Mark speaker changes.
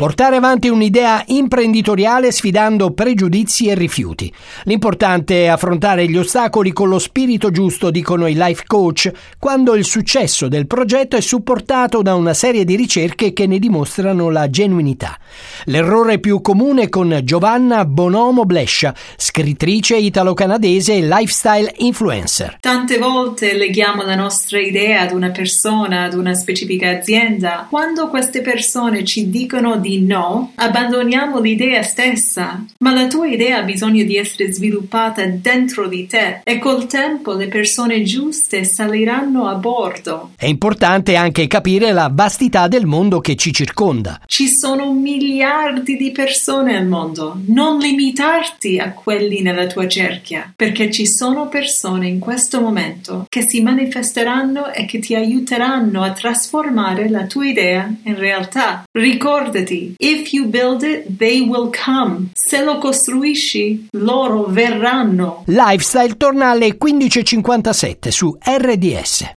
Speaker 1: Portare avanti un'idea imprenditoriale sfidando pregiudizi e rifiuti. L'importante è affrontare gli ostacoli con lo spirito giusto, dicono i life coach, quando il successo del progetto è supportato da una serie di ricerche che ne dimostrano la genuinità. L'errore più comune con Giovanna Bonomo Blescia, scrittrice italo-canadese e lifestyle influencer.
Speaker 2: Tante volte leghiamo la nostra idea ad una persona, ad una specifica azienda. Quando queste persone ci dicono di no, abbandoniamo l'idea stessa. Ma la tua idea ha bisogno di essere sviluppata dentro di te e col tempo le persone giuste saliranno a bordo.
Speaker 1: È importante anche capire la vastità del mondo che ci circonda.
Speaker 2: Ci sono miliardi di persone al mondo. Non limitarti a quelli nella tua cerchia, perché ci sono persone in questo momento che si manifesteranno e che ti aiuteranno a trasformare la tua idea in realtà. Ricordati, if you build it, they will come. Se lo costruisci, loro verranno.
Speaker 1: Lifestyle torna alle 15:57 su RDS.